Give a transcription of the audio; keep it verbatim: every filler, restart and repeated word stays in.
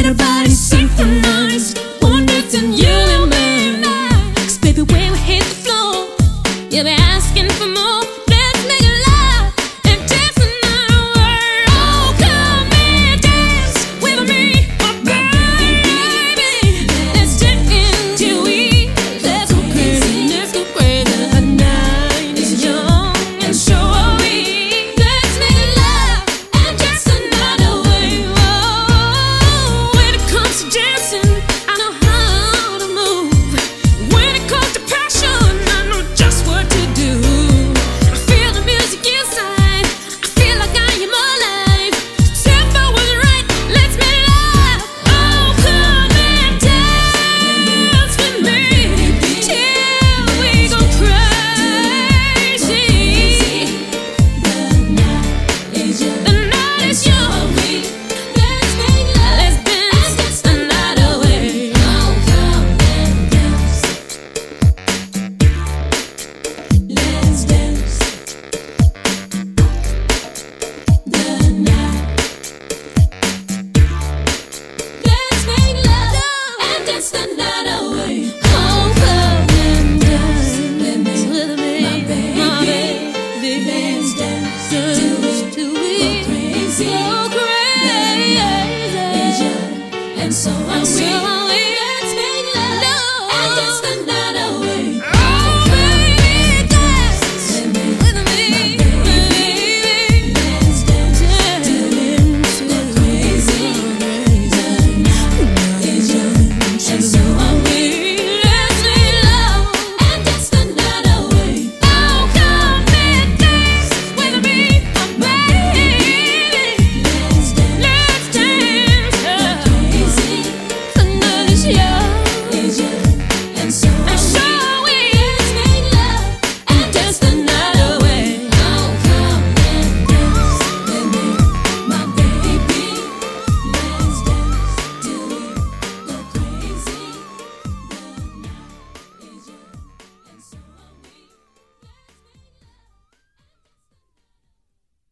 our bodies synchronized, one breath and you and me. 'Cause baby, when we hit the floor, you'll be asking for more. Let's make love and dance the night away. Oh, come and dance with me, my baby. Let's dance till we let's go crazy, let's go crazy. The night is young and so are we. Let's make love and dance the night away. Oh, when it comes to dancing, I know how to move. When it comes to passion, I know just what to do. I feel the music inside, I feel like I am alive. Tempo was right, let's make love. Oh, come and dance with me till we go crazy. The night is young, the night is young. Let's make love, let's dance the night away. Oh, come and dance. Let's dance the night. Let's make love and dance the night away. Oh, come and dance with me, my baby. Let's dance till we go crazy. Go crazy. The night is young and so are we.